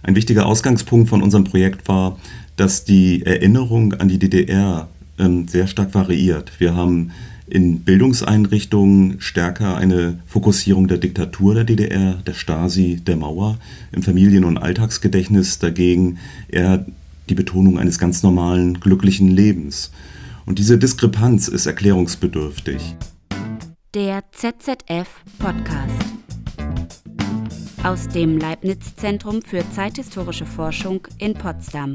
Ein wichtiger Ausgangspunkt von unserem Projekt war, dass die Erinnerung an die DDR sehr stark variiert. Wir haben in Bildungseinrichtungen stärker eine Fokussierung der Diktatur der DDR, der Stasi, der Mauer, im Familien- und Alltagsgedächtnis dagegen eher die Betonung eines ganz normalen, glücklichen Lebens. Und diese Diskrepanz ist erklärungsbedürftig. Der ZZF-Podcast aus dem Leibniz-Zentrum für zeithistorische Forschung in Potsdam.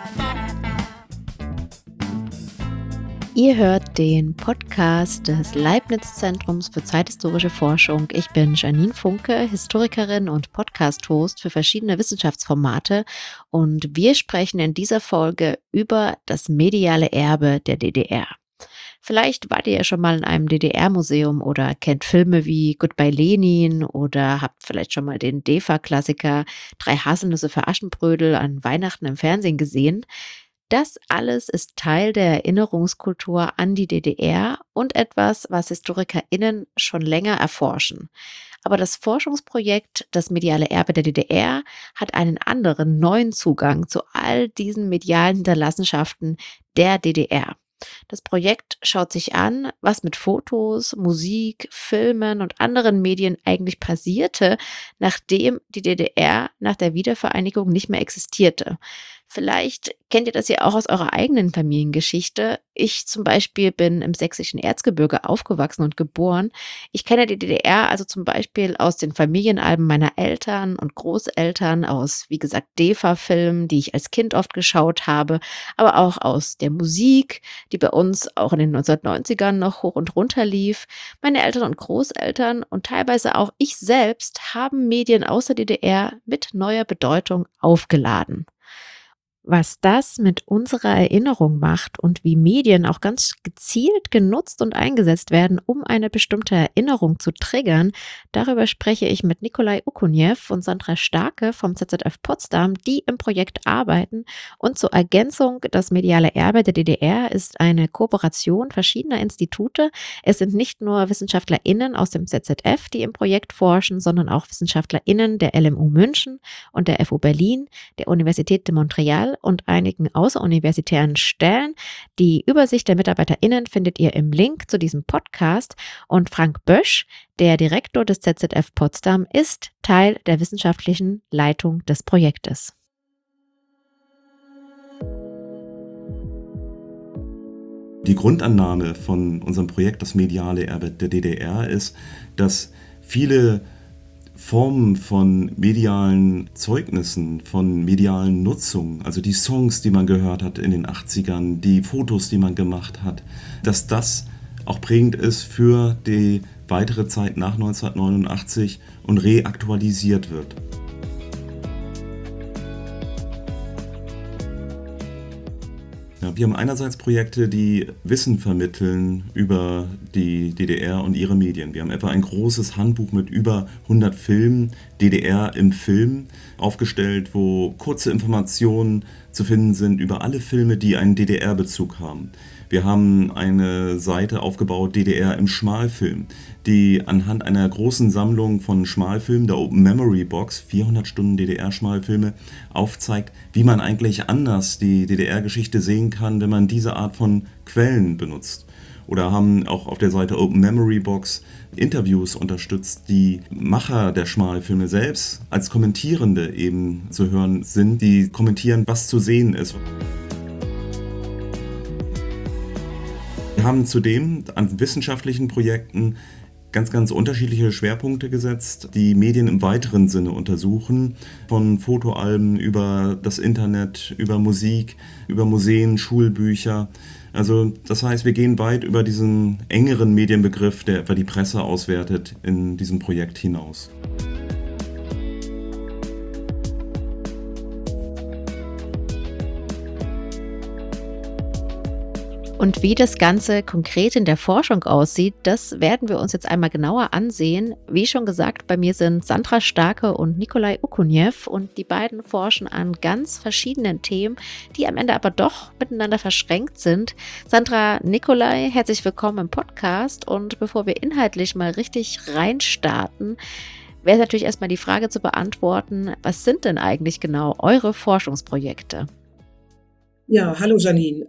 Ihr hört den Podcast des Leibniz-Zentrums für zeithistorische Forschung. Ich bin Janine Funke, Historikerin und Podcast-Host für verschiedene Wissenschaftsformate und wir sprechen in dieser Folge über das mediale Erbe der DDR. Vielleicht wart ihr ja schon mal in einem DDR-Museum oder kennt Filme wie Goodbye Lenin oder habt vielleicht schon mal den DEFA-Klassiker 3 Haselnüsse für Aschenbrödel an Weihnachten im Fernsehen gesehen. Das alles ist Teil der Erinnerungskultur an die DDR und etwas, was HistorikerInnen schon länger erforschen. Aber das Forschungsprojekt Das mediale Erbe der DDR hat einen anderen, neuen Zugang zu all diesen medialen Hinterlassenschaften der DDR. Das Projekt schaut sich an, was mit Fotos, Musik, Filmen und anderen Medien eigentlich passierte, nachdem die DDR nach der Wiedervereinigung nicht mehr existierte. Vielleicht kennt ihr das ja auch aus eurer eigenen Familiengeschichte. Ich zum Beispiel bin im sächsischen Erzgebirge aufgewachsen und geboren. Ich kenne die DDR also zum Beispiel aus den Familienalben meiner Eltern und Großeltern, aus, wie gesagt, DEFA-Filmen, die ich als Kind oft geschaut habe, aber auch aus der Musik, die bei uns auch in den 1990ern noch hoch und runter lief. Meine Eltern und Großeltern und teilweise auch ich selbst haben Medien aus der DDR mit neuer Bedeutung aufgeladen. Was das mit unserer Erinnerung macht und wie Medien auch ganz gezielt genutzt und eingesetzt werden, um eine bestimmte Erinnerung zu triggern, darüber spreche ich mit Nikolai Okuniew und Sandra Starke vom ZZF Potsdam, die im Projekt arbeiten. Und zur Ergänzung, das mediale Erbe der DDR ist eine Kooperation verschiedener Institute. Es sind nicht nur WissenschaftlerInnen aus dem ZZF, die im Projekt forschen, sondern auch WissenschaftlerInnen der LMU München und der FU Berlin, der Universität de Montreal und einigen außeruniversitären Stellen. Die Übersicht der MitarbeiterInnen findet ihr im Link zu diesem Podcast. Und Frank Bösch, der Direktor des ZZF Potsdam, ist Teil der wissenschaftlichen Leitung des Projektes. Die Grundannahme von unserem Projekt, das mediale Erbe der DDR, ist, dass viele Formen von medialen Zeugnissen, von medialen Nutzung, also die Songs, die man gehört hat in den 80ern, die Fotos, die man gemacht hat, dass das auch prägend ist für die weitere Zeit nach 1989 und reaktualisiert wird. Ja, wir haben einerseits Projekte, die Wissen vermitteln über die DDR und ihre Medien. Wir haben etwa ein großes Handbuch mit über 100 Filmen, DDR im Film, aufgestellt, wo kurze Informationen zu finden sind über alle Filme, die einen DDR-Bezug haben. Wir haben eine Seite aufgebaut, DDR im Schmalfilm, die anhand einer großen Sammlung von Schmalfilmen, der Open Memory Box, 400 Stunden DDR-Schmalfilme, aufzeigt, wie man eigentlich anders die DDR-Geschichte sehen kann, wenn man diese Art von Quellen benutzt. Oder haben auch auf der Seite Open Memory Box Interviews unterstützt, die Macher der Schmalfilme selbst als Kommentierende eben zu hören sind, die kommentieren, was zu sehen ist. Wir haben zudem an wissenschaftlichen Projekten ganz unterschiedliche Schwerpunkte gesetzt, die Medien im weiteren Sinne untersuchen, von Fotoalben über das Internet, über Musik, über Museen, Schulbücher. Also das heißt, wir gehen weit über diesen engeren Medienbegriff, der etwa die Presse auswertet, in diesem Projekt hinaus. Und wie das Ganze konkret in der Forschung aussieht, das werden wir uns jetzt einmal genauer ansehen. Wie schon gesagt, bei mir sind Sandra Starke und Nikolai Okuniew und die beiden forschen an ganz verschiedenen Themen, die am Ende aber doch miteinander verschränkt sind. Sandra, Nikolai, herzlich willkommen im Podcast und bevor wir inhaltlich mal richtig reinstarten, wäre natürlich erstmal die Frage zu beantworten, was sind denn eigentlich genau eure Forschungsprojekte? Ja, hallo Janine.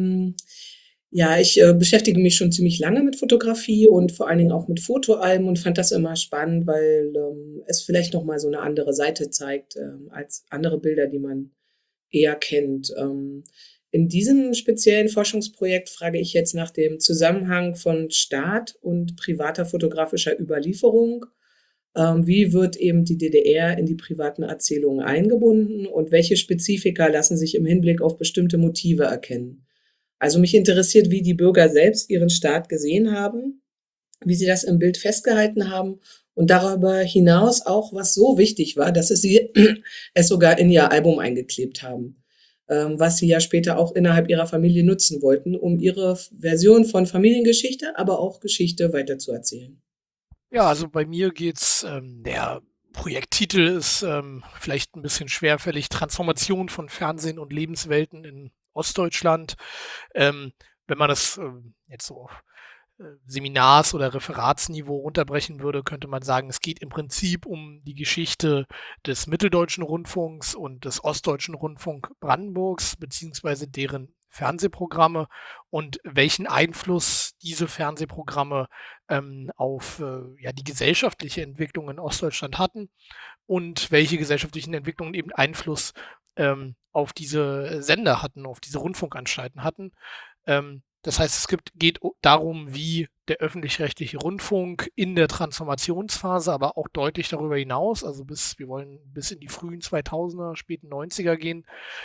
Ja, ich beschäftige mich schon ziemlich lange mit Fotografie und vor allen Dingen auch mit Fotoalben und fand das immer spannend, weil es vielleicht noch mal so eine andere Seite zeigt als andere Bilder, die man eher kennt. In diesem speziellen Forschungsprojekt frage ich jetzt nach dem Zusammenhang von Staat und privater fotografischer Überlieferung. Wie wird eben die DDR in die privaten Erzählungen eingebunden und welche Spezifika lassen sich im Hinblick auf bestimmte Motive erkennen? Also mich interessiert, wie die Bürger selbst ihren Staat gesehen haben, wie sie das im Bild festgehalten haben und darüber hinaus auch, was so wichtig war, dass es sogar in ihr Album eingeklebt haben, was sie ja später auch innerhalb ihrer Familie nutzen wollten, um ihre Version von Familiengeschichte, aber auch Geschichte weiterzuerzählen. Ja, also bei mir geht's, der Projekttitel ist vielleicht ein bisschen schwerfällig, Transformation von Fernsehen und Lebenswelten in Ostdeutschland. Wenn man das jetzt so auf Seminars- oder Referatsniveau runterbrechen würde, könnte man sagen, es geht im Prinzip um die Geschichte des Mitteldeutschen Rundfunks und des Ostdeutschen Rundfunk Brandenburgs, beziehungsweise deren Fernsehprogramme und welchen Einfluss diese Fernsehprogramme auf ja, die gesellschaftliche Entwicklung in Ostdeutschland hatten und welche gesellschaftlichen Entwicklungen eben Einfluss auf diese Sender hatten, auf diese Rundfunkanstalten hatten. Das heißt, geht darum, wie der öffentlich-rechtliche Rundfunk in der Transformationsphase, aber auch deutlich darüber hinaus, also wir wollen bis in die frühen 2000er, späten 90er gehen,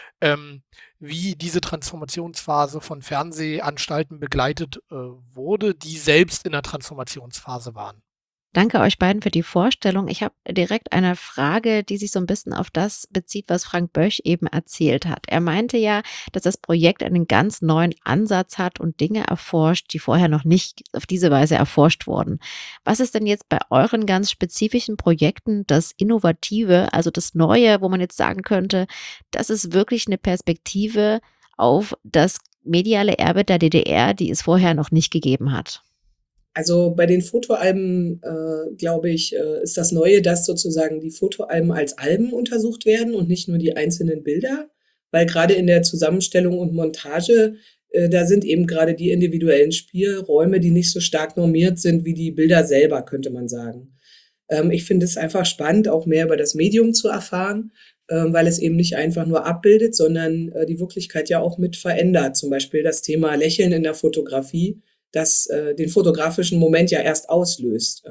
wie diese Transformationsphase von Fernsehanstalten begleitet wurde, die selbst in der Transformationsphase waren. Danke euch beiden für die Vorstellung. Ich habe direkt eine Frage, die sich so ein bisschen auf das bezieht, was Frank Bösch eben erzählt hat. Er meinte ja, dass das Projekt einen ganz neuen Ansatz hat und Dinge erforscht, die vorher noch nicht auf diese Weise erforscht wurden. Was ist denn jetzt bei euren ganz spezifischen Projekten das Innovative, also das Neue, wo man jetzt sagen könnte, das ist wirklich eine Perspektive auf das mediale Erbe der DDR, die es vorher noch nicht gegeben hat? Also bei den Fotoalben, glaube ich, ist das Neue, dass sozusagen die Fotoalben als Alben untersucht werden und nicht nur die einzelnen Bilder, weil gerade in der Zusammenstellung und Montage, da sind eben gerade die individuellen Spielräume, die nicht so stark normiert sind wie die Bilder selber, könnte man sagen. Ich finde es einfach spannend, auch mehr über das Medium zu erfahren, weil es eben nicht einfach nur abbildet, sondern die Wirklichkeit ja auch mit verändert. Zum Beispiel das Thema Lächeln in der Fotografie, das den fotografischen Moment ja erst auslöst.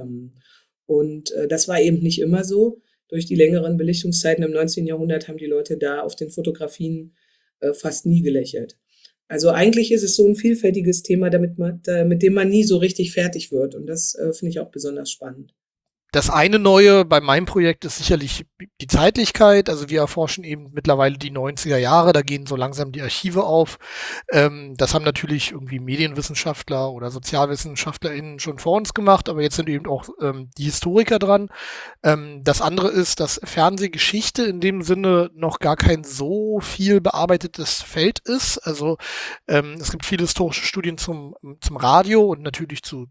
Und das war eben nicht immer so. Durch die längeren Belichtungszeiten im 19. Jahrhundert haben die Leute da auf den Fotografien fast nie gelächelt. Also eigentlich ist es so ein vielfältiges Thema, mit dem man nie so richtig fertig wird. Und das finde ich auch besonders spannend. Das eine Neue bei meinem Projekt ist sicherlich die Zeitlichkeit. Also wir erforschen eben mittlerweile die 90er Jahre, da gehen so langsam die Archive auf. Das haben natürlich irgendwie Medienwissenschaftler oder SozialwissenschaftlerInnen schon vor uns gemacht, aber jetzt sind eben auch die Historiker dran. Das andere ist, dass Fernsehgeschichte in dem Sinne noch gar kein so viel bearbeitetes Feld ist. Also es gibt viele historische Studien zum Radio und natürlich zu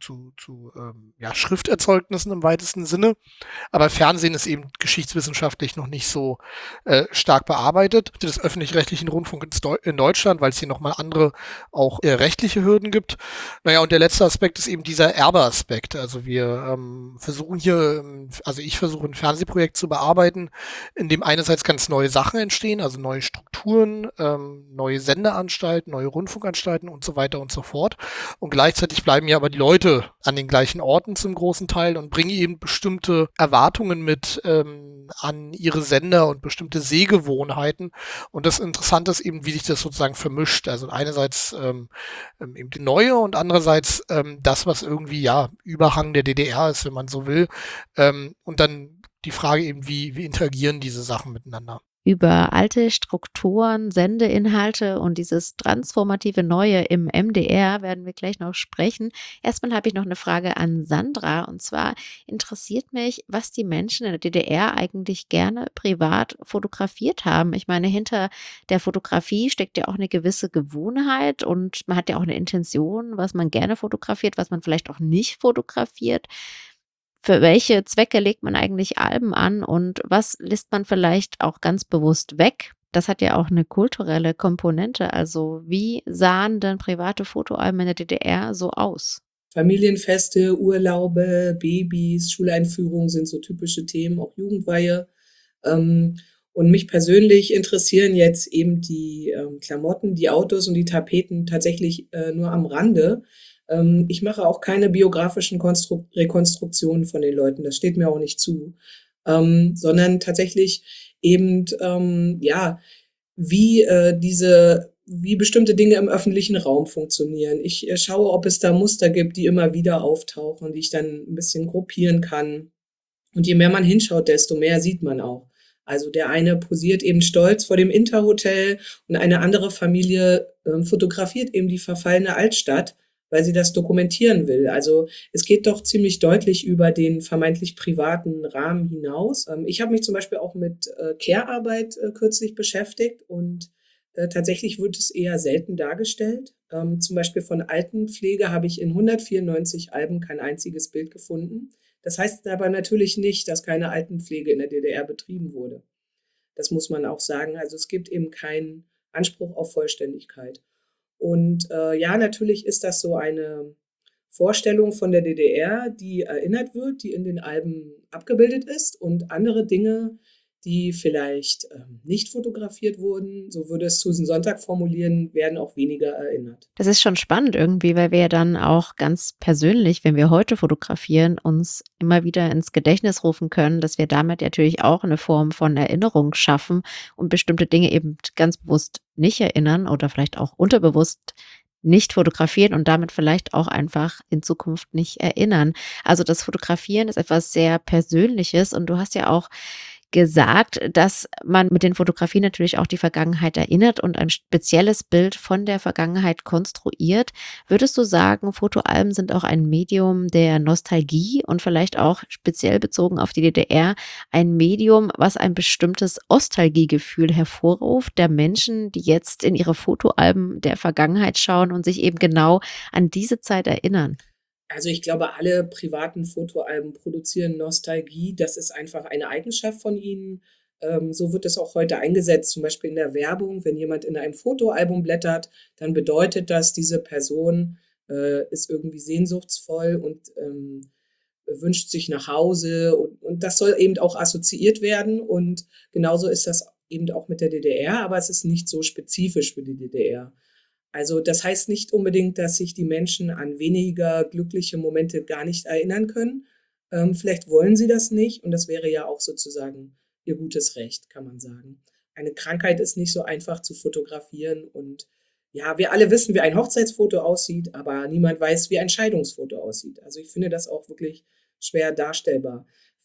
ja, Schrifterzeugnissen im weitesten Sinne. Aber Fernsehen ist eben geschichtswissenschaftlich noch nicht so stark bearbeitet. Des öffentlich-rechtlichen Rundfunks in Deutschland, weil es hier nochmal andere auch rechtliche Hürden gibt. Naja, und der letzte Aspekt ist eben dieser Erbe-Aspekt. Also wir versuchen hier, also ich versuche ein Fernsehprojekt zu bearbeiten, in dem einerseits ganz neue Sachen entstehen, also neue Strukturen, neue Sendeanstalten, neue Rundfunkanstalten und so weiter und so fort. Und gleichzeitig bleiben ja aber die Leute an den gleichen Orten zum großen Teil und bringen eben bestimmte Erwartungen mit an ihre Sender und bestimmte Sehgewohnheiten. Und das Interessante ist eben, wie sich das sozusagen vermischt. Also einerseits eben die Neue und andererseits das, was irgendwie ja Überhang der DDR ist, wenn man so will. Und dann die Frage eben, wie interagieren diese Sachen miteinander? Über alte Strukturen, Sendeinhalte und dieses transformative Neue im MDR werden wir gleich noch sprechen. Erstmal habe ich noch eine Frage an Sandra, und zwar interessiert mich, was die Menschen in der DDR eigentlich gerne privat fotografiert haben. Ich meine, hinter der Fotografie steckt ja auch eine gewisse Gewohnheit und man hat ja auch eine Intention, was man gerne fotografiert, was man vielleicht auch nicht fotografiert. für welche Zwecke legt man eigentlich Alben an und was lässt man vielleicht auch ganz bewusst weg? Das hat ja auch eine kulturelle Komponente. Also, wie sahen denn private Fotoalben in der DDR so aus? Familienfeste, Urlaube, Babys, Schuleinführungen sind so typische Themen, auch Jugendweihe. Und mich persönlich interessieren jetzt eben die Klamotten, die Autos und die Tapeten tatsächlich nur am Rande. Ich mache auch keine biografischen Rekonstruktionen von den Leuten, das steht mir auch nicht zu, sondern tatsächlich eben, ja, wie bestimmte Dinge im öffentlichen Raum funktionieren. Ich schaue, ob es da Muster gibt, die immer wieder auftauchen, die ich dann ein bisschen gruppieren kann. Und je mehr man hinschaut, desto mehr sieht man auch. Also der eine posiert eben stolz vor dem Interhotel und eine andere Familie fotografiert eben die verfallene Altstadt, weil sie das dokumentieren will. Also es geht doch ziemlich deutlich über den vermeintlich privaten Rahmen hinaus. Ich habe mich zum Beispiel auch mit Care-Arbeit kürzlich beschäftigt und tatsächlich wird es eher selten dargestellt. Zum Beispiel von Altenpflege habe ich in 194 Alben kein einziges Bild gefunden. Das heißt aber natürlich nicht, dass keine Altenpflege in der DDR betrieben wurde. Das muss man auch sagen. Also es gibt eben keinen Anspruch auf Vollständigkeit. Und ja, natürlich ist das so eine Vorstellung von der DDR, die erinnert wird, die in den Alben abgebildet ist und andere Dinge, die vielleicht nicht fotografiert wurden, so würde es Susan Sontag formulieren, werden auch weniger erinnert. Das ist schon spannend irgendwie, weil wir ja dann auch ganz persönlich, wenn wir heute fotografieren, uns immer wieder ins Gedächtnis rufen können, dass wir damit natürlich auch eine Form von Erinnerung schaffen und bestimmte Dinge eben ganz bewusst nicht erinnern oder vielleicht auch unterbewusst nicht fotografieren und damit vielleicht auch einfach in Zukunft nicht erinnern. Also das Fotografieren ist etwas sehr Persönliches und du hast ja auch gesagt, dass man mit den Fotografien natürlich auch die Vergangenheit erinnert und ein spezielles Bild von der Vergangenheit konstruiert. Würdest du sagen, Fotoalben sind auch ein Medium der Nostalgie und vielleicht auch speziell bezogen auf die DDR ein Medium, was ein bestimmtes Ostalgiegefühl hervorruft der Menschen, die jetzt in ihre Fotoalben der Vergangenheit schauen und sich eben genau an diese Zeit erinnern? Also ich glaube, alle privaten Fotoalben produzieren Nostalgie. Das ist einfach eine Eigenschaft von ihnen. So wird es auch heute eingesetzt, zum Beispiel in der Werbung. Wenn jemand in einem Fotoalbum blättert, dann bedeutet das, diese Person ist irgendwie sehnsuchtsvoll und wünscht sich nach Hause. Und das soll eben auch assoziiert werden. Und genauso ist das eben auch mit der DDR, aber es ist nicht so spezifisch für die DDR. Also das heißt nicht unbedingt, dass sich die Menschen an weniger glückliche Momente gar nicht erinnern können. Vielleicht wollen sie das nicht und das wäre ja auch sozusagen ihr gutes Recht, kann man sagen. Eine Krankheit ist nicht so einfach zu fotografieren und ja, wir alle wissen, wie ein Hochzeitsfoto aussieht, aber niemand weiß, wie ein Scheidungsfoto aussieht. Also ich finde das auch wirklich schwer darstellbar.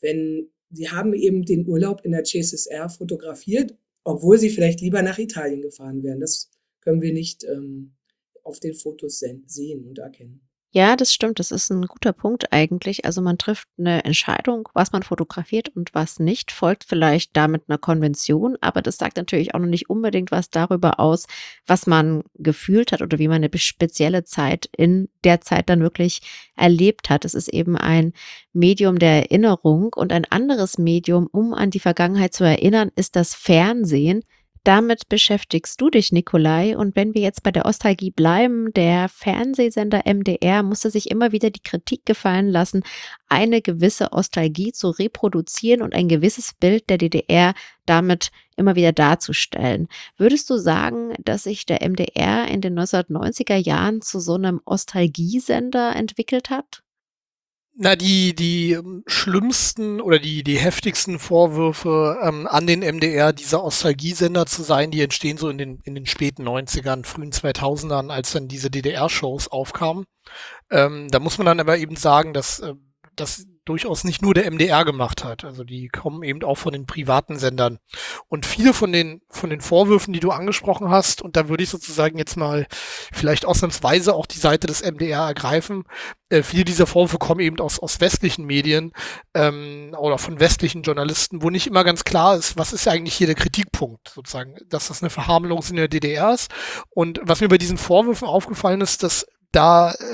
Sie haben eben den Urlaub in der CSSR fotografiert, obwohl sie vielleicht lieber nach Italien gefahren wären. Das können wir nicht auf den Fotos sehen und erkennen. Ja, das stimmt. Das ist ein guter Punkt eigentlich. Also, man trifft eine Entscheidung, was man fotografiert und was nicht, folgt vielleicht damit einer Konvention, aber das sagt natürlich auch noch nicht unbedingt was darüber aus, was man gefühlt hat oder wie man eine spezielle Zeit in der Zeit dann wirklich erlebt hat. Es ist eben ein Medium der Erinnerung und ein anderes Medium, um an die Vergangenheit zu erinnern, ist das Fernsehen. Damit beschäftigst du dich, Nikolai. Und wenn wir jetzt bei der Ostalgie bleiben, der Fernsehsender MDR musste sich immer wieder die Kritik gefallen lassen, eine gewisse Ostalgie zu reproduzieren und ein gewisses Bild der DDR damit immer wieder darzustellen. Würdest du sagen, dass sich der MDR in den 1990er Jahren zu so einem Ostalgiesender entwickelt hat? Na, die schlimmsten oder die heftigsten Vorwürfe an den MDR, dieser Ostalgiesender zu sein, die entstehen so in den späten 90ern, frühen 2000ern, als dann diese DDR-Shows aufkamen. Da muss man dann aber eben sagen, dass das durchaus nicht nur der MDR gemacht hat. Also die kommen eben auch von den privaten Sendern. Und viele von den Vorwürfen, die du angesprochen hast, und da würde ich sozusagen jetzt mal vielleicht ausnahmsweise auch die Seite des MDR ergreifen, viele dieser Vorwürfe kommen eben aus westlichen Medien oder von westlichen Journalisten, wo nicht immer ganz klar ist, was ist eigentlich hier der Kritikpunkt sozusagen, dass das eine Verharmlosung in der DDR ist. Und was mir bei diesen Vorwürfen aufgefallen ist, dass da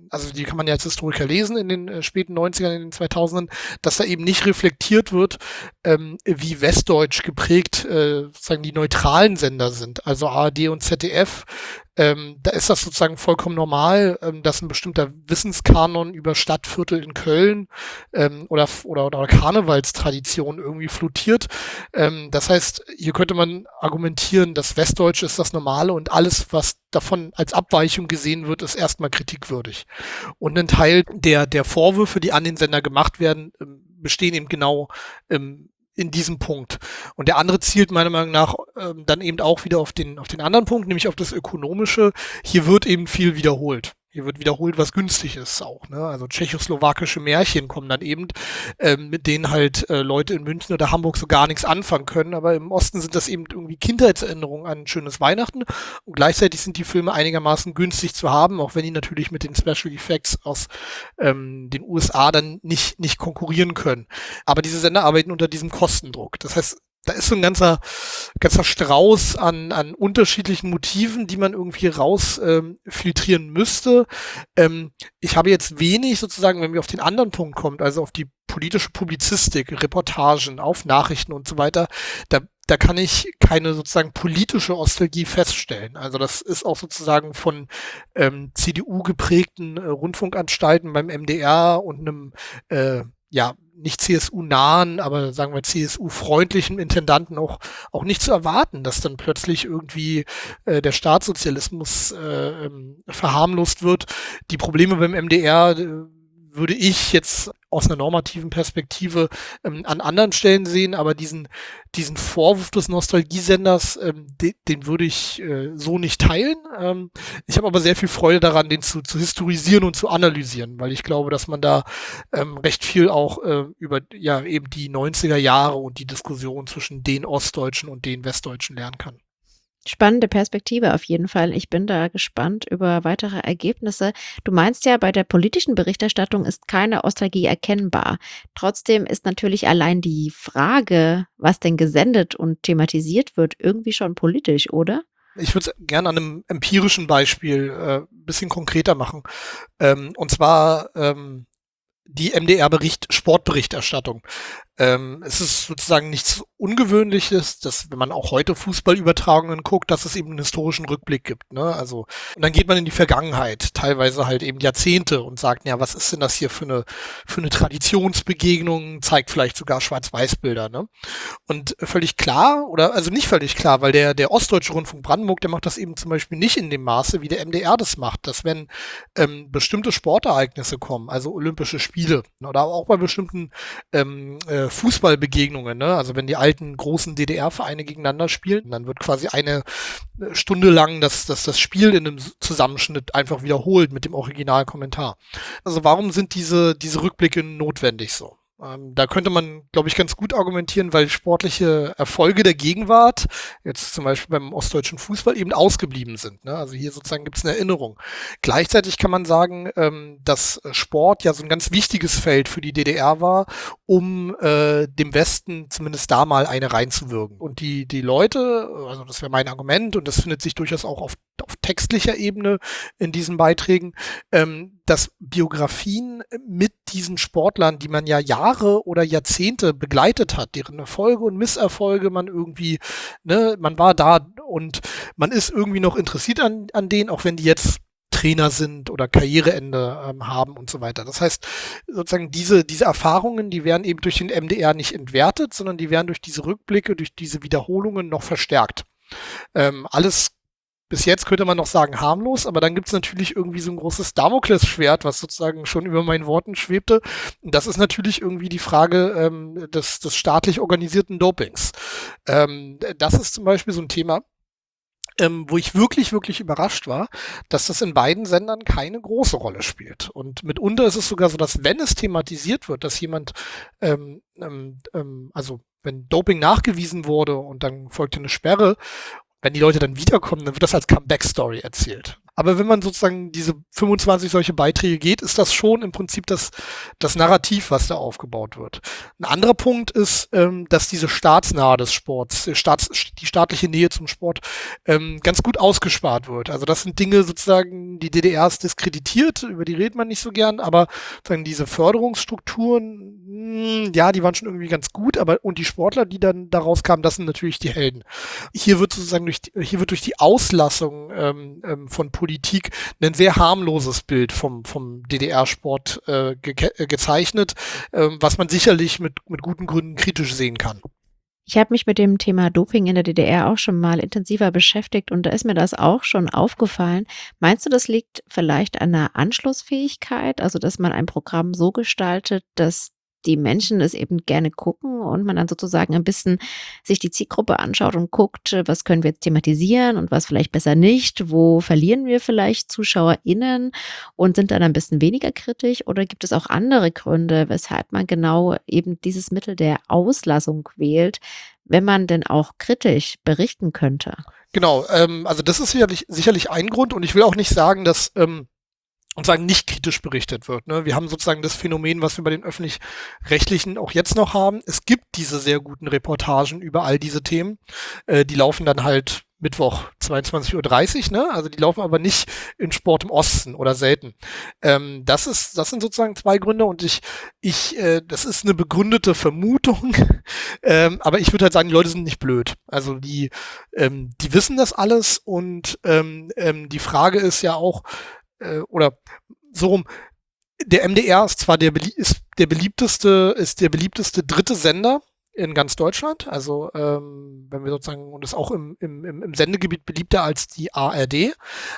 also die kann man ja als Historiker lesen in den späten 90ern, in den 2000ern, dass da eben nicht reflektiert wird, wie westdeutsch geprägt sozusagen die neutralen Sender sind, also ARD und ZDF. Da ist das sozusagen vollkommen normal, dass ein bestimmter Wissenskanon über Stadtviertel in Köln oder Karnevalstradition irgendwie flutiert. Das heißt, hier könnte man argumentieren, dass Westdeutsch ist das Normale und alles, was davon als Abweichung gesehen wird, ist erstmal kritikwürdig. Und ein Teil der Vorwürfe, die an den Sender gemacht werden, bestehen eben genau in diesem Punkt. Und der andere zielt meiner Meinung nach dann eben auch wieder auf den anderen Punkt, nämlich auf das Ökonomische. Hier wird eben viel wiederholt. Hier wird wiederholt, was günstig ist auch. Ne? Also tschechoslowakische Märchen kommen dann eben, mit denen halt Leute in München oder Hamburg so gar nichts anfangen können. Aber im Osten sind das eben irgendwie Kindheitserinnerungen an ein schönes Weihnachten. Und gleichzeitig sind die Filme einigermaßen günstig zu haben, auch wenn die natürlich mit den Special Effects aus den USA dann nicht konkurrieren können. Aber diese Sender arbeiten unter diesem Kostendruck. Das heißt, da ist so ein ganzer Strauß an unterschiedlichen Motiven, die man irgendwie raus filtrieren müsste. Ich habe jetzt wenig sozusagen, wenn wir auf den anderen Punkt kommt, also auf die politische Publizistik, Reportagen, auf Nachrichten und so weiter, da kann ich keine sozusagen politische Nostalgie feststellen. Also das ist auch sozusagen von CDU geprägten Rundfunkanstalten beim MDR und einem nicht CSU-nahen, aber sagen wir CSU-freundlichen Intendanten auch nicht zu erwarten, dass dann plötzlich irgendwie der Staatssozialismus verharmlost wird. Die Probleme beim MDR würde ich jetzt aus einer normativen Perspektive an anderen Stellen sehen, aber diesen Vorwurf des Nostalgiesenders, den würde ich so nicht teilen. Ich habe aber sehr viel Freude daran, den zu historisieren und zu analysieren, weil ich glaube, dass man da recht viel auch über eben die 90er Jahre und die Diskussion zwischen den Ostdeutschen und den Westdeutschen lernen kann. Spannende Perspektive auf jeden Fall. Ich bin da gespannt über weitere Ergebnisse. Du meinst ja, bei der politischen Berichterstattung ist keine Nostalgie erkennbar. Trotzdem ist natürlich allein die Frage, was denn gesendet und thematisiert wird, irgendwie schon politisch, oder? Ich würde es gerne an einem empirischen Beispiel ein bisschen konkreter machen. Und zwar die Sportberichterstattung. Es ist sozusagen nichts Ungewöhnliches, dass wenn man auch heute Fußballübertragungen guckt, dass es eben einen historischen Rückblick gibt. Ne? Also, und dann geht man in die Vergangenheit, teilweise halt eben Jahrzehnte und sagt, ja, was ist denn das hier für eine Traditionsbegegnung, zeigt vielleicht sogar Schwarz-Weiß-Bilder. Ne? Und völlig klar, also nicht völlig klar, weil der Ostdeutsche Rundfunk Brandenburg, der macht das eben zum Beispiel nicht in dem Maße, wie der MDR das macht, dass wenn bestimmte Sportereignisse kommen, also Olympische Spiele oder auch bei bestimmten Fußballbegegnungen, ne? Also wenn die alten großen DDR-Vereine gegeneinander spielen, dann wird quasi eine Stunde lang das Spiel in einem Zusammenschnitt einfach wiederholt mit dem Originalkommentar. Also warum sind diese Rückblicke notwendig so? Da könnte man, glaube ich, ganz gut argumentieren, weil sportliche Erfolge der Gegenwart, jetzt zum Beispiel beim ostdeutschen Fußball, eben ausgeblieben sind. Ne? Also hier sozusagen gibt es eine Erinnerung. Gleichzeitig kann man sagen, dass Sport ja so ein ganz wichtiges Feld für die DDR war, um dem Westen zumindest da mal eine reinzuwirken. Und die Leute, also das wäre mein Argument, und das findet sich durchaus auch auf textlicher Ebene in diesen Beiträgen, dass Biografien mit diesen Sportlern, die man ja Jahre oder Jahrzehnte begleitet hat, deren Erfolge und Misserfolge man irgendwie, ne, man war da und man ist irgendwie noch interessiert an denen, auch wenn die jetzt Trainer sind oder Karriereende haben und so weiter. Das heißt, sozusagen diese Erfahrungen, die werden eben durch den MDR nicht entwertet, sondern die werden durch diese Rückblicke, durch diese Wiederholungen noch verstärkt. Alles bis jetzt könnte man noch sagen harmlos, aber dann gibt es natürlich irgendwie so ein großes Damoklesschwert, was sozusagen schon über meinen Worten schwebte. Und das ist natürlich irgendwie die Frage des staatlich organisierten Dopings. Das ist zum Beispiel so ein Thema, wo ich wirklich, wirklich überrascht war, dass das in beiden Sendern keine große Rolle spielt. Und mitunter ist es sogar so, dass wenn es thematisiert wird, dass jemand, also wenn Doping nachgewiesen wurde und dann folgte eine Sperre, wenn die Leute dann wiederkommen, dann wird das als Comeback-Story erzählt. Aber wenn man sozusagen diese 25 solche Beiträge geht, ist das schon im Prinzip das Narrativ, was da aufgebaut wird. Ein anderer Punkt ist, dass diese Staatsnahe des Sports, die staatliche Nähe zum Sport, ganz gut ausgespart wird. Also das sind Dinge sozusagen, die DDR ist diskreditiert, über die redet man nicht so gern, aber sozusagen diese Förderungsstrukturen, ja, die waren schon irgendwie ganz gut, und die Sportler, die dann daraus kamen, das sind natürlich die Helden. Hier wird sozusagen durch die Auslassung von Politik ein sehr harmloses Bild vom DDR-Sport gezeichnet, was man sicherlich mit guten Gründen kritisch sehen kann. Ich habe mich mit dem Thema Doping in der DDR auch schon mal intensiver beschäftigt und da ist mir das auch schon aufgefallen. Meinst du, das liegt vielleicht an der Anschlussfähigkeit, also dass man ein Programm so gestaltet, dass die Menschen es eben gerne gucken und man dann sozusagen ein bisschen sich die Zielgruppe anschaut und guckt, was können wir jetzt thematisieren und was vielleicht besser nicht, wo verlieren wir vielleicht ZuschauerInnen und sind dann ein bisschen weniger kritisch oder gibt es auch andere Gründe, weshalb man genau eben dieses Mittel der Auslassung wählt, wenn man denn auch kritisch berichten könnte? Genau, also das ist sicherlich ein Grund und ich will auch nicht sagen, dass und sagen, nicht kritisch berichtet wird. Ne? Wir haben sozusagen das Phänomen, was wir bei den Öffentlich-Rechtlichen auch jetzt noch haben. Es gibt diese sehr guten Reportagen über all diese Themen. Die laufen dann halt Mittwoch 22:30 Uhr, ne? Also die laufen aber nicht in Sport im Osten oder selten. Das sind sozusagen zwei Gründe und das ist eine begründete Vermutung. Aber ich würde halt sagen, die Leute sind nicht blöd. Also die wissen das alles und die Frage ist ja auch, oder so rum, der MDR ist zwar der beliebteste dritte Sender in ganz Deutschland, also wenn wir sozusagen, und ist auch im Sendegebiet beliebter als die ARD,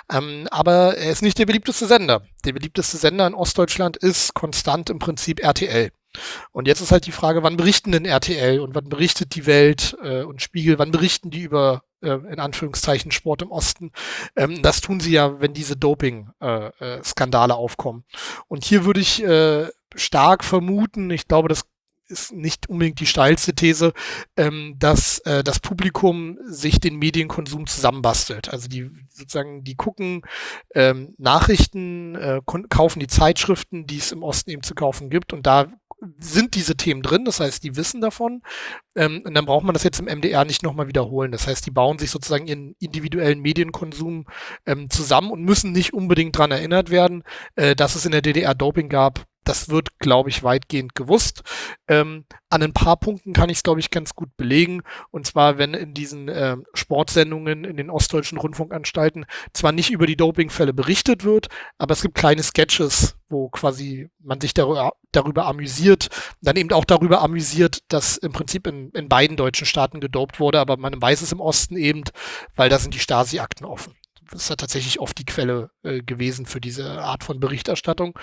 aber er ist nicht der beliebteste Sender. Der beliebteste Sender in Ostdeutschland ist konstant im Prinzip RTL. Und jetzt ist halt die Frage, wann berichten denn RTL und wann berichtet die Welt und Spiegel, wann berichten die über in Anführungszeichen Sport im Osten. Das tun sie ja, wenn diese Doping-Skandale aufkommen. Und hier würde ich stark vermuten, ich glaube, das ist nicht unbedingt die steilste These, dass das Publikum sich den Medienkonsum zusammenbastelt. Also die gucken Nachrichten, kaufen die Zeitschriften, die es im Osten eben zu kaufen gibt und da sind diese Themen drin, das heißt, die wissen davon und dann braucht man das jetzt im MDR nicht nochmal wiederholen. Das heißt, die bauen sich sozusagen ihren individuellen Medienkonsum zusammen und müssen nicht unbedingt daran erinnert werden, dass es in der DDR Doping gab. Das wird, glaube ich, weitgehend gewusst. An ein paar Punkten kann ich es, glaube ich, ganz gut belegen. Und zwar, wenn in diesen Sportsendungen in den ostdeutschen Rundfunkanstalten zwar nicht über die Dopingfälle berichtet wird, aber es gibt kleine Sketches, wo quasi man sich darüber amüsiert, dann eben auch darüber amüsiert, dass im Prinzip in beiden deutschen Staaten gedopt wurde, aber man weiß es im Osten eben, weil da sind die Stasi-Akten offen. Das ist ja tatsächlich oft die Quelle gewesen für diese Art von Berichterstattung.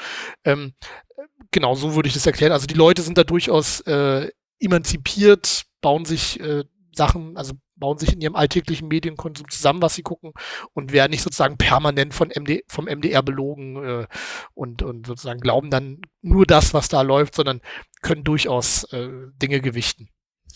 Genau, so würde ich das erklären. Also die Leute sind da durchaus emanzipiert, bauen sich bauen sich in ihrem alltäglichen Medienkonsum zusammen, was sie gucken und werden nicht sozusagen permanent vom MDR belogen und sozusagen glauben dann nur das, was da läuft, sondern können durchaus Dinge gewichten.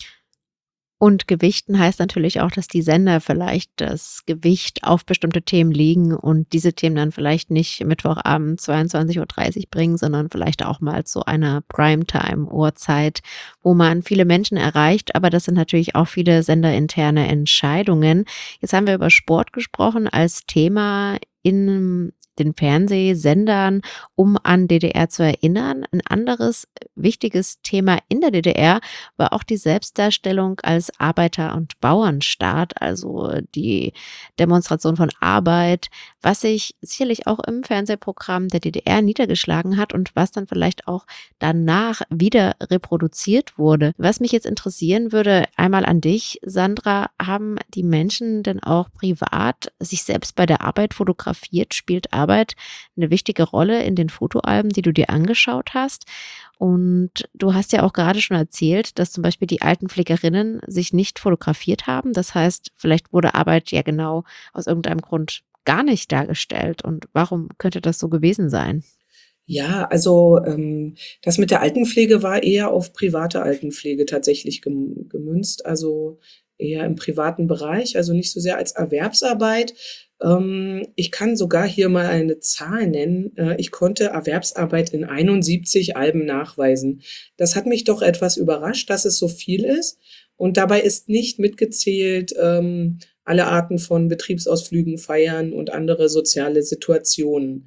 Und Gewichten heißt natürlich auch, dass die Sender vielleicht das Gewicht auf bestimmte Themen legen und diese Themen dann vielleicht nicht Mittwochabend 22:30 Uhr bringen, sondern vielleicht auch mal zu einer Primetime-Uhrzeit, wo man viele Menschen erreicht. Aber das sind natürlich auch viele senderinterne Entscheidungen. Jetzt haben wir über Sport gesprochen als Thema in den Fernsehsendern, um an DDR zu erinnern. Ein anderes wichtiges Thema in der DDR war auch die Selbstdarstellung als Arbeiter- und Bauernstaat, also die Demonstration von Arbeit, was sich sicherlich auch im Fernsehprogramm der DDR niedergeschlagen hat und was dann vielleicht auch danach wieder reproduziert wurde. Was mich jetzt interessieren würde, einmal an dich, Sandra, haben die Menschen denn auch privat sich selbst bei der Arbeit fotografiert? Spielt Arbeit eine wichtige Rolle in den Fotoalben, die du dir angeschaut hast? Und du hast ja auch gerade schon erzählt, dass zum Beispiel die Altenpflegerinnen sich nicht fotografiert haben. Das heißt, vielleicht wurde Arbeit ja genau aus irgendeinem Grund gar nicht dargestellt. Und warum könnte das so gewesen sein? Ja, also das mit der Altenpflege war eher auf private Altenpflege tatsächlich gemünzt, also eher im privaten Bereich, also nicht so sehr als Erwerbsarbeit. Ich kann sogar hier mal eine Zahl nennen. Ich konnte Erwerbsarbeit in 71 Alben nachweisen. Das hat mich doch etwas überrascht, dass es so viel ist. Und dabei ist nicht mitgezählt alle Arten von Betriebsausflügen, Feiern und andere soziale Situationen.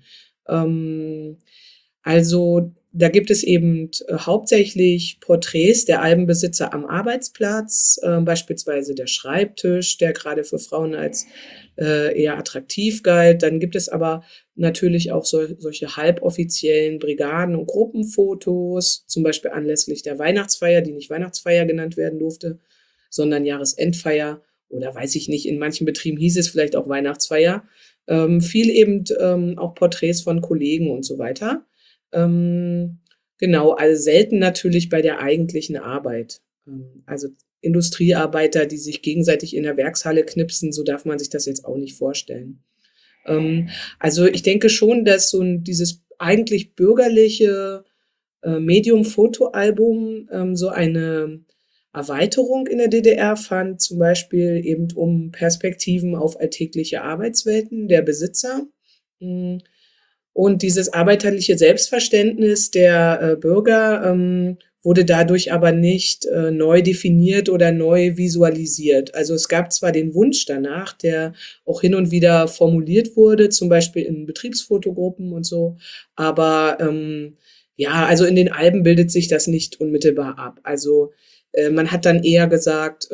Also da gibt es eben hauptsächlich Porträts der Albenbesitzer am Arbeitsplatz, beispielsweise der Schreibtisch, der gerade für Frauen als eher attraktiv galt. Dann gibt es aber natürlich auch solche halboffiziellen Brigaden- und Gruppenfotos, zum Beispiel anlässlich der Weihnachtsfeier, die nicht Weihnachtsfeier genannt werden durfte, sondern Jahresendfeier oder weiß ich nicht, in manchen Betrieben hieß es vielleicht auch Weihnachtsfeier. Viel eben auch Porträts von Kollegen und so weiter. Genau, also selten natürlich bei der eigentlichen Arbeit. Also Industriearbeiter, die sich gegenseitig in der Werkshalle knipsen, so darf man sich das jetzt auch nicht vorstellen. Also ich denke schon, dass dieses eigentlich bürgerliche Medium-Fotoalbum so eine Erweiterung in der DDR fand, zum Beispiel eben um Perspektiven auf alltägliche Arbeitswelten der Besitzer. Und dieses arbeiterliche Selbstverständnis der Bürger wurde dadurch aber nicht neu definiert oder neu visualisiert. Also es gab zwar den Wunsch danach, der auch hin und wieder formuliert wurde, zum Beispiel in Betriebsfotogruppen und so, aber ja, also in den Alben bildet sich das nicht unmittelbar ab. Also man hat dann eher gesagt,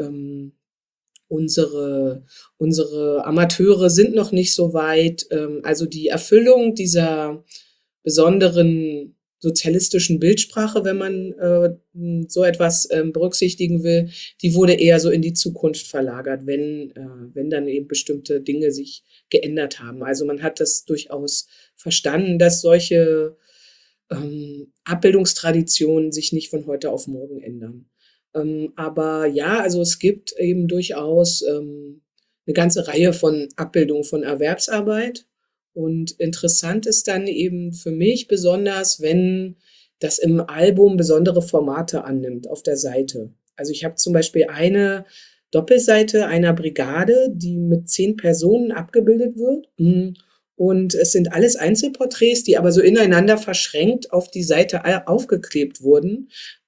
unsere Amateure sind noch nicht so weit. Also die Erfüllung dieser besonderen sozialistischen Bildsprache, wenn man so etwas berücksichtigen will, die wurde eher so in die Zukunft verlagert, wenn dann eben bestimmte Dinge sich geändert haben. Also man hat das durchaus verstanden, dass solche Abbildungstraditionen sich nicht von heute auf morgen ändern. Aber ja, also es gibt eben durchaus eine ganze Reihe von Abbildungen von Erwerbsarbeit. Und interessant ist dann eben für mich besonders, wenn das im Album besondere Formate annimmt auf der Seite. Also ich habe zum Beispiel eine Doppelseite einer Brigade, die mit 10 Personen abgebildet wird. Und es sind alles Einzelporträts, die aber so ineinander verschränkt auf die Seite aufgeklebt wurden,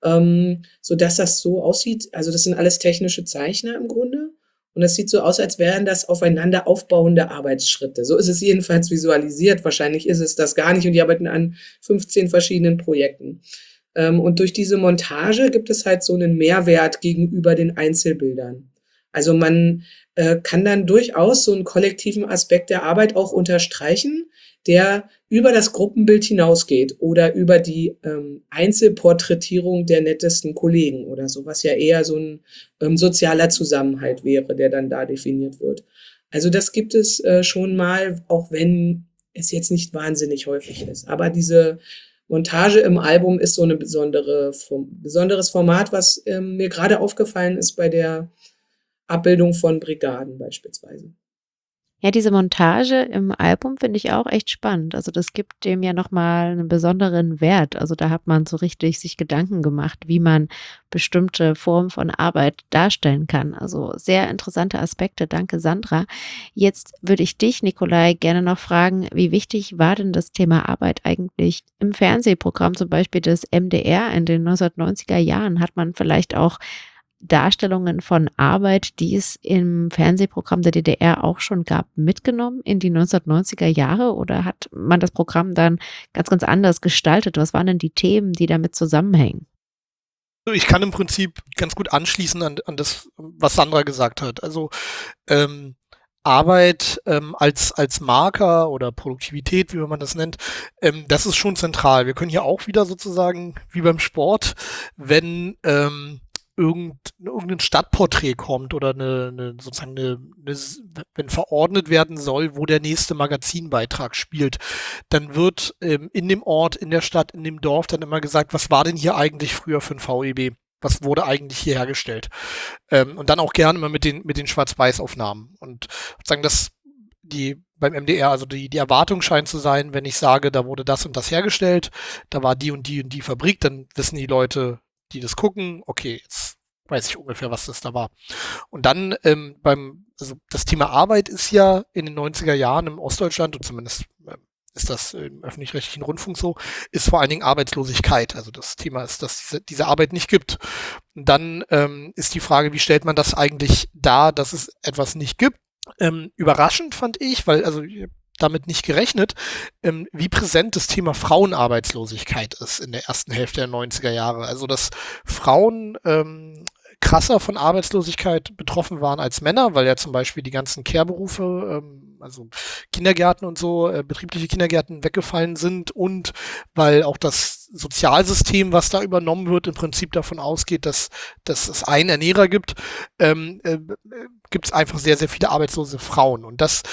sodass das so aussieht. Also das sind alles technische Zeichner im Grunde. Und es sieht so aus, als wären das aufeinander aufbauende Arbeitsschritte. So ist es jedenfalls visualisiert. Wahrscheinlich ist es das gar nicht. Und die arbeiten an 15 verschiedenen Projekten. Und durch diese Montage gibt es halt so einen Mehrwert gegenüber den Einzelbildern. Also man kann dann durchaus so einen kollektiven Aspekt der Arbeit auch unterstreichen, der über das Gruppenbild hinausgeht oder über die Einzelporträtierung der nettesten Kollegen oder so, was ja eher so ein sozialer Zusammenhalt wäre, der dann da definiert wird. Also das gibt es schon mal, auch wenn es jetzt nicht wahnsinnig häufig ist. Aber diese Montage im Album ist so ein besonderes Format, was mir gerade aufgefallen ist bei der Abbildung von Brigaden beispielsweise. Ja, diese Montage im Album finde ich auch echt spannend. Also das gibt dem ja nochmal einen besonderen Wert. Also da hat man so richtig sich Gedanken gemacht, wie man bestimmte Formen von Arbeit darstellen kann. Also sehr interessante Aspekte. Danke, Sandra. Jetzt würde ich dich, Nikolai, gerne noch fragen, wie wichtig war denn das Thema Arbeit eigentlich im Fernsehprogramm, zum Beispiel des MDR in den 1990er Jahren? Hat man vielleicht auch Darstellungen von Arbeit, die es im Fernsehprogramm der DDR auch schon gab, mitgenommen in die 1990er Jahre, oder hat man das Programm dann ganz, ganz anders gestaltet? Was waren denn die Themen, die damit zusammenhängen? Ich kann im Prinzip ganz gut anschließen an das, was Sandra gesagt hat. Also Arbeit als Marker oder Produktivität, wie man das nennt, das ist schon zentral. Wir können hier auch wieder sozusagen, wie beim Sport, wenn irgendein Stadtporträt kommt oder wenn verordnet werden soll, wo der nächste Magazinbeitrag spielt, dann wird in dem Ort, in der Stadt, in dem Dorf dann immer gesagt, was war denn hier eigentlich früher für ein VEB? Was wurde eigentlich hier hergestellt? Und dann auch gerne immer mit den Schwarz-Weiß-Aufnahmen. Und sozusagen beim MDR, also die Erwartung scheint zu sein, wenn ich sage, da wurde das und das hergestellt, da war die und die und die Fabrik, dann wissen die Leute, die das gucken, okay, jetzt weiß ich ungefähr, was das da war. Und dann also das Thema Arbeit ist ja in den 90er Jahren im Ostdeutschland, und zumindest ist das im öffentlich-rechtlichen Rundfunk so, ist vor allen Dingen Arbeitslosigkeit. Also das Thema ist, dass diese Arbeit nicht gibt. Und dann ist die Frage, wie stellt man das eigentlich dar, dass es etwas nicht gibt? Überraschend fand ich, weil also ich hab damit nicht gerechnet, wie präsent das Thema Frauenarbeitslosigkeit ist in der ersten Hälfte der 90er Jahre. Also dass Frauen krasser von Arbeitslosigkeit betroffen waren als Männer, weil ja zum Beispiel die ganzen Care-Berufe, also Kindergärten und so, betriebliche Kindergärten weggefallen sind und weil auch das Sozialsystem, was da übernommen wird, im Prinzip davon ausgeht, dass es einen Ernährer gibt, gibt es einfach sehr, sehr viele arbeitslose Frauen. Und das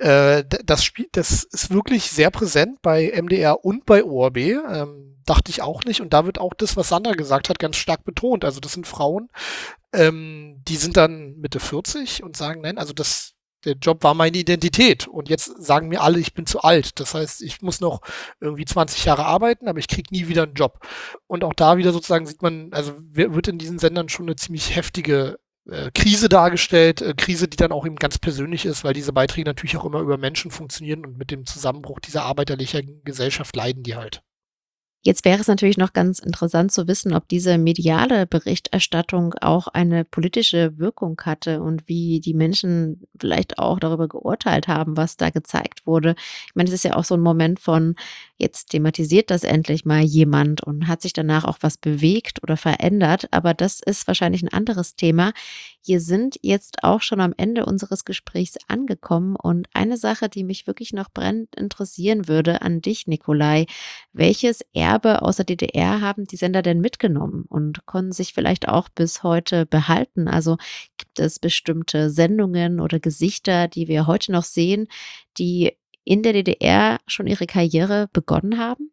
ist wirklich sehr präsent bei MDR und bei ORB. Dachte ich auch nicht. Und da wird auch das, was Sandra gesagt hat, ganz stark betont. Also das sind Frauen, die sind dann Mitte 40 und sagen, nein, also der Job war meine Identität. Und jetzt sagen mir alle, ich bin zu alt. Das heißt, ich muss noch irgendwie 20 Jahre arbeiten, aber ich kriege nie wieder einen Job. Und auch da wieder sozusagen sieht man, also wird in diesen Sendern schon eine ziemlich heftige Krise dargestellt, Krise, die dann auch eben ganz persönlich ist, weil diese Beiträge natürlich auch immer über Menschen funktionieren und mit dem Zusammenbruch dieser arbeiterlichen Gesellschaft leiden die halt. Jetzt wäre es natürlich noch ganz interessant zu wissen, ob diese mediale Berichterstattung auch eine politische Wirkung hatte und wie die Menschen vielleicht auch darüber geurteilt haben, was da gezeigt wurde. Ich meine, es ist ja auch so ein Moment von, jetzt thematisiert das endlich mal jemand und hat sich danach auch was bewegt oder verändert. Aber das ist wahrscheinlich ein anderes Thema. Wir sind jetzt auch schon am Ende unseres Gesprächs angekommen und eine Sache, die mich wirklich noch brennend interessieren würde an dich, Nikolai: Welches Erbe aus der DDR haben die Sender denn mitgenommen und konnten sich vielleicht auch bis heute behalten? Also gibt es bestimmte Sendungen oder Gesichter, die wir heute noch sehen, die in der DDR schon ihre Karriere begonnen haben?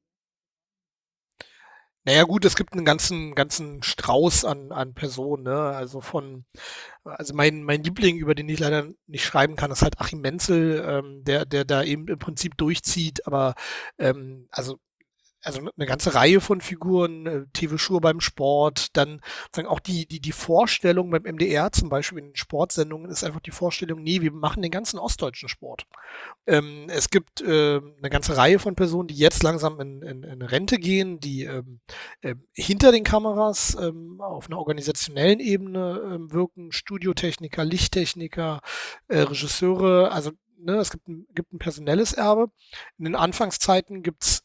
Naja gut, es gibt einen ganzen Strauß an Personen, ne? Also mein Liebling, über den ich leider nicht schreiben kann, ist halt Achim Menzel, der da eben im Prinzip durchzieht, aber also eine ganze Reihe von Figuren, Tewe Schur beim Sport, dann sagen auch die Vorstellung beim MDR zum Beispiel in den Sportsendungen ist einfach die Vorstellung, nee, wir machen den ganzen ostdeutschen Sport. Es gibt eine ganze Reihe von Personen, die jetzt langsam in Rente gehen, die hinter den Kameras auf einer organisationellen Ebene wirken, Studiotechniker, Lichttechniker, Regisseure, also ne, es gibt ein personelles Erbe. In den Anfangszeiten gibt's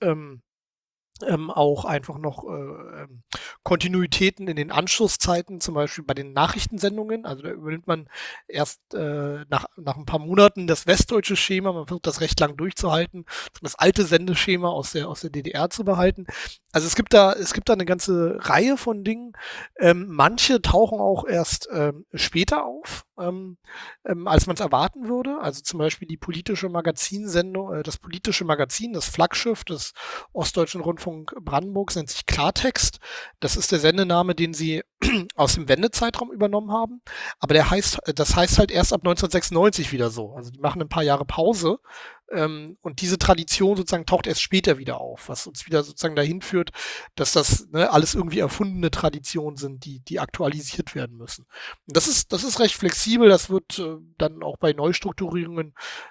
auch einfach noch Kontinuitäten in den Anschlusszeiten, zum Beispiel bei den Nachrichtensendungen. Also da übernimmt man erst nach ein paar Monaten das westdeutsche Schema, man versucht das recht lang durchzuhalten, das alte Sendeschema aus der DDR zu behalten. Also es gibt da eine ganze Reihe von Dingen. Manche tauchen auch erst später auf, als man es erwarten würde. Also zum Beispiel die politische Magazinsendung, das politische Magazin, das Flaggschiff des Ostdeutschen Rundfunks Brandenburgs, nennt sich Klartext. Das ist der Sendename, den sie aus dem Wendezeitraum übernommen haben. Aber das heißt halt erst ab 1996 wieder so. Also die machen ein paar Jahre Pause. Und diese Tradition sozusagen taucht erst später wieder auf, was uns wieder sozusagen dahin führt, dass das alles irgendwie erfundene Traditionen sind, die aktualisiert werden müssen. Und das ist recht flexibel, das wird dann auch bei Neustrukturierungen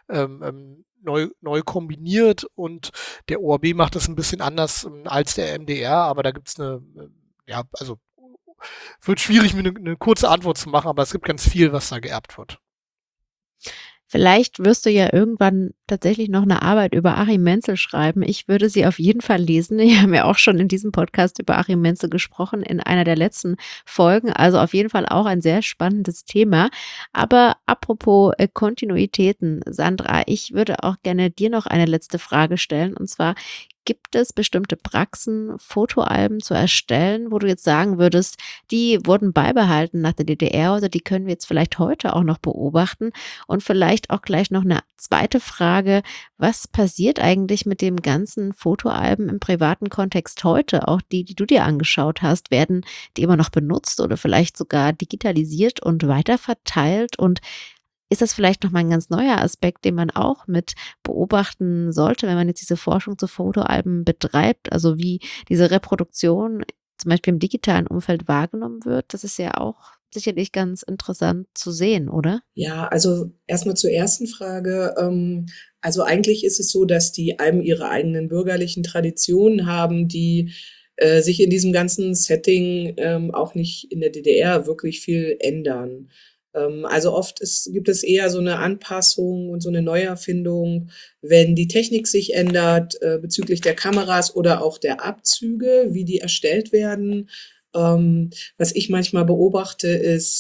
neu kombiniert und der ORB macht das ein bisschen anders als der MDR, aber da gibt's also wird schwierig, mir eine kurze Antwort zu machen, aber es gibt ganz viel, was da geerbt wird. Vielleicht wirst du ja irgendwann tatsächlich noch eine Arbeit über Achim Menzel schreiben. Ich würde sie auf jeden Fall lesen. Wir haben ja auch schon in diesem Podcast über Achim Menzel gesprochen in einer der letzten Folgen. Also auf jeden Fall auch ein sehr spannendes Thema. Aber apropos Kontinuitäten, Sandra, ich würde auch gerne dir noch eine letzte Frage stellen. Und zwar: Gibt es bestimmte Praxen, Fotoalben zu erstellen, wo du jetzt sagen würdest, die wurden beibehalten nach der DDR oder die können wir jetzt vielleicht heute auch noch beobachten? Und vielleicht auch gleich noch eine zweite Frage: Was passiert eigentlich mit dem ganzen Fotoalben im privaten Kontext heute? Auch die du dir angeschaut hast, werden die immer noch benutzt oder vielleicht sogar digitalisiert und weiterverteilt? Und ist das vielleicht noch mal ein ganz neuer Aspekt, den man auch mit beobachten sollte, wenn man jetzt diese Forschung zu Fotoalben betreibt? Also wie diese Reproduktion zum Beispiel im digitalen Umfeld wahrgenommen wird. Das ist ja auch sicherlich ganz interessant zu sehen, oder? Ja, also erstmal zur ersten Frage. Also eigentlich ist es so, dass die Alben ihre eigenen bürgerlichen Traditionen haben, die sich in diesem ganzen Setting auch nicht in der DDR wirklich viel ändern. Also oft gibt es eher so eine Anpassung und so eine Neuerfindung, wenn die Technik sich ändert bezüglich der Kameras oder auch der Abzüge, wie die erstellt werden. Was ich manchmal beobachte, ist,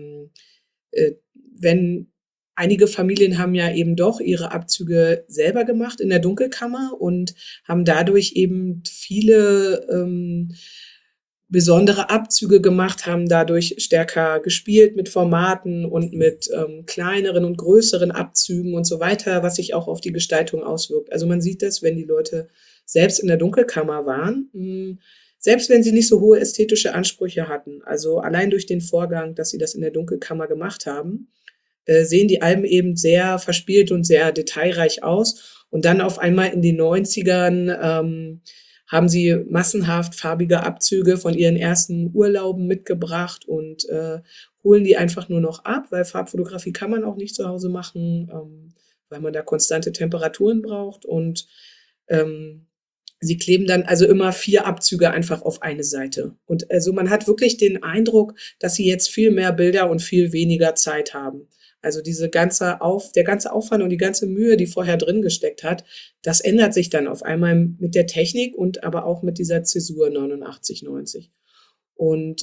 äh, wenn einige Familien haben ja eben doch ihre Abzüge selber gemacht in der Dunkelkammer und haben dadurch eben viele besondere Abzüge gemacht, haben dadurch stärker gespielt mit Formaten und mit kleineren und größeren Abzügen und so weiter, was sich auch auf die Gestaltung auswirkt. Also man sieht das, wenn die Leute selbst in der Dunkelkammer waren, selbst wenn sie nicht so hohe ästhetische Ansprüche hatten, also allein durch den Vorgang, dass sie das in der Dunkelkammer gemacht haben, sehen die Alben eben sehr verspielt und sehr detailreich aus. Und dann auf einmal in den 90ern haben sie massenhaft farbige Abzüge von ihren ersten Urlauben mitgebracht und holen die einfach nur noch ab, weil Farbfotografie kann man auch nicht zu Hause machen, weil man da konstante Temperaturen braucht. Und sie kleben dann also immer 4 Abzüge einfach auf eine Seite. Und also man hat wirklich den Eindruck, dass sie jetzt viel mehr Bilder und viel weniger Zeit haben. Also der ganze Aufwand und die ganze Mühe, die vorher drin gesteckt hat, das ändert sich dann auf einmal mit der Technik und aber auch mit dieser Zäsur 89, 90. Und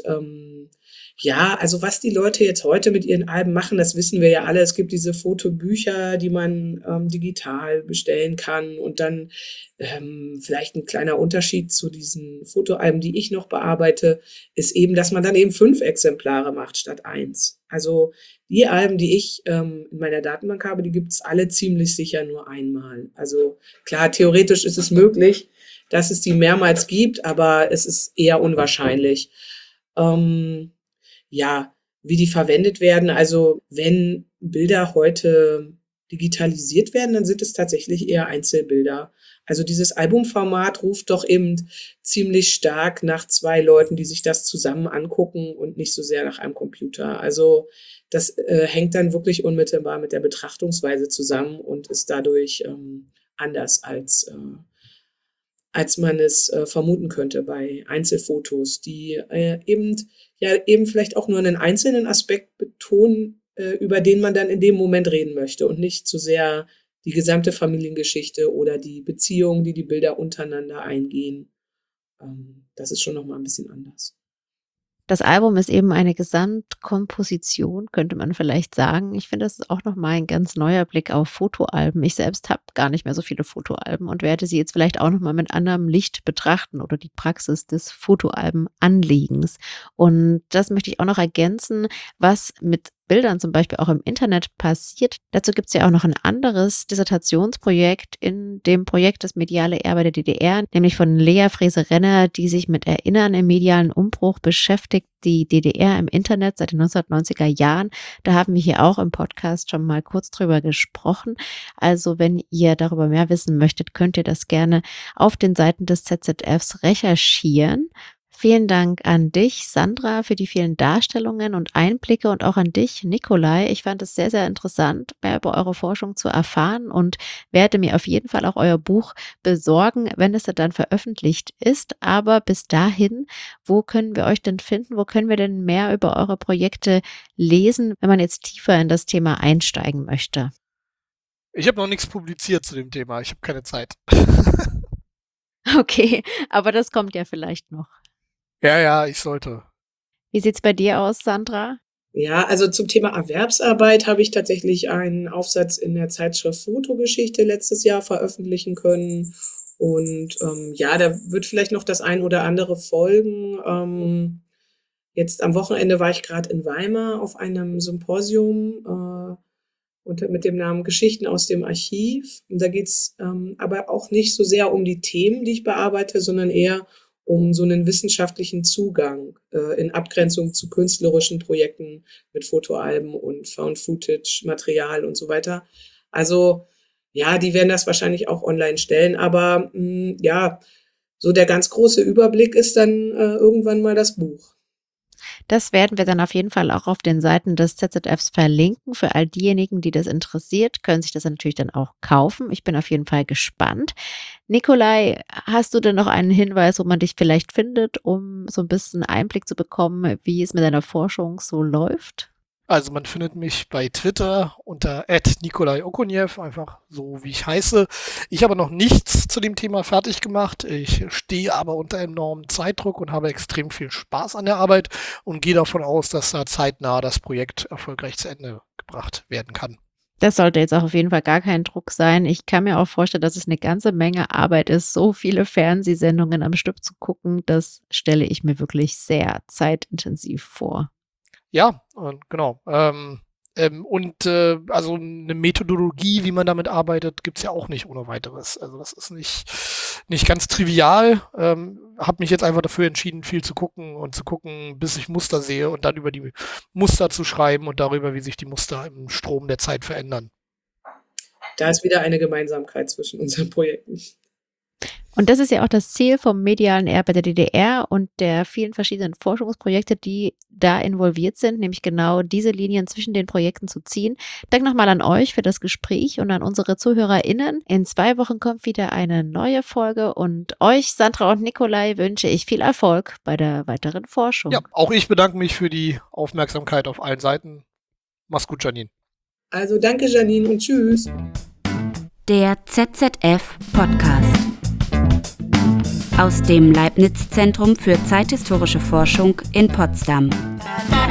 ja, also was die Leute jetzt heute mit ihren Alben machen, das wissen wir ja alle. Es gibt diese Fotobücher, die man digital bestellen kann. Und dann vielleicht ein kleiner Unterschied zu diesen Fotoalben, die ich noch bearbeite, ist eben, dass man dann eben 5 Exemplare macht statt 1. Also die Alben, die ich in meiner Datenbank habe, die gibt's alle ziemlich sicher nur einmal. Also klar, theoretisch ist es möglich, dass es die mehrmals gibt, aber es ist eher unwahrscheinlich. Ja, wie die verwendet werden. Also wenn Bilder heute digitalisiert werden, dann sind es tatsächlich eher Einzelbilder. Also dieses Albumformat ruft doch eben ziemlich stark nach 2 Leuten, die sich das zusammen angucken und nicht so sehr nach einem Computer. Also das hängt dann wirklich unmittelbar mit der Betrachtungsweise zusammen und ist dadurch anders als man es vermuten könnte bei Einzelfotos, die eben vielleicht auch nur einen einzelnen Aspekt betonen, über den man dann in dem Moment reden möchte und nicht zu sehr die gesamte Familiengeschichte oder die Beziehungen, die die Bilder untereinander eingehen. Das ist schon noch mal ein bisschen anders. Das Album ist eben eine Gesamtkomposition, könnte man vielleicht sagen. Ich finde, das ist auch noch mal ein ganz neuer Blick auf Fotoalben. Ich selbst habe gar nicht mehr so viele Fotoalben und werde sie jetzt vielleicht auch noch mal mit anderem Licht betrachten oder die Praxis des Fotoalbenanlegens. Und das möchte ich auch noch ergänzen, was mit Bildern zum Beispiel auch im Internet passiert. Dazu gibt es ja auch noch ein anderes Dissertationsprojekt in dem Projekt Das mediale Erbe der DDR, nämlich von Lea Frese-Renner, die sich mit Erinnern im medialen Umbruch beschäftigt, die DDR im Internet seit den 1990er Jahren. Da haben wir hier auch im Podcast schon mal kurz drüber gesprochen. Also wenn ihr darüber mehr wissen möchtet, könnt ihr das gerne auf den Seiten des ZZFs recherchieren. Vielen Dank an dich, Sandra, für die vielen Darstellungen und Einblicke und auch an dich, Nikolai. Ich fand es sehr, sehr interessant, mehr über eure Forschung zu erfahren und werde mir auf jeden Fall auch euer Buch besorgen, wenn es dann veröffentlicht ist. Aber bis dahin, wo können wir euch denn finden? Wo können wir denn mehr über eure Projekte lesen, wenn man jetzt tiefer in das Thema einsteigen möchte? Ich habe noch nichts publiziert zu dem Thema. Ich habe keine Zeit. Okay, aber das kommt ja vielleicht noch. Ja, ich sollte. Wie sieht's bei dir aus, Sandra? Ja, also zum Thema Erwerbsarbeit habe ich tatsächlich einen Aufsatz in der Zeitschrift Fotogeschichte letztes Jahr veröffentlichen können. Und ja, da wird vielleicht noch das ein oder andere folgen. Jetzt am Wochenende war ich gerade in Weimar auf einem Symposium mit dem Namen Geschichten aus dem Archiv. Und da geht's aber auch nicht so sehr um die Themen, die ich bearbeite, sondern eher um so einen wissenschaftlichen Zugang in Abgrenzung zu künstlerischen Projekten mit Fotoalben und Found-Footage-Material und so weiter. Also ja, die werden das wahrscheinlich auch online stellen, aber ja, so der ganz große Überblick ist dann irgendwann mal das Buch. Das werden wir dann auf jeden Fall auch auf den Seiten des ZZFs verlinken. Für all diejenigen, die das interessiert, können sich das natürlich dann auch kaufen. Ich bin auf jeden Fall gespannt. Nikolai, hast du denn noch einen Hinweis, wo man dich vielleicht findet, um so ein bisschen Einblick zu bekommen, wie es mit deiner Forschung so läuft? Also man findet mich bei Twitter unter @Nikolai Okoniev, einfach so wie ich heiße. Ich habe noch nichts zu dem Thema fertig gemacht. Ich stehe aber unter enormem Zeitdruck und habe extrem viel Spaß an der Arbeit und gehe davon aus, dass da zeitnah das Projekt erfolgreich zu Ende gebracht werden kann. Das sollte jetzt auch auf jeden Fall gar kein Druck sein. Ich kann mir auch vorstellen, dass es eine ganze Menge Arbeit ist, so viele Fernsehsendungen am Stück zu gucken. Das stelle ich mir wirklich sehr zeitintensiv vor. Ja, genau. Also eine Methodologie, wie man damit arbeitet, gibt's ja auch nicht ohne weiteres. Also das ist nicht ganz trivial. Habe mich jetzt einfach dafür entschieden, viel zu gucken, bis ich Muster sehe und dann über die Muster zu schreiben und darüber, wie sich die Muster im Strom der Zeit verändern. Da ist wieder eine Gemeinsamkeit zwischen unseren Projekten. Und das ist ja auch das Ziel vom medialen Erbe der DDR und der vielen verschiedenen Forschungsprojekte, die da involviert sind, nämlich genau diese Linien zwischen den Projekten zu ziehen. Dank nochmal an euch für das Gespräch und an unsere ZuhörerInnen. In 2 Wochen kommt wieder eine neue Folge und euch, Sandra und Nikolai, wünsche ich viel Erfolg bei der weiteren Forschung. Ja, auch ich bedanke mich für die Aufmerksamkeit auf allen Seiten. Mach's gut, Janine. Also danke, Janine, und tschüss. Der ZZF-Podcast. Aus dem Leibniz-Zentrum für zeithistorische Forschung in Potsdam.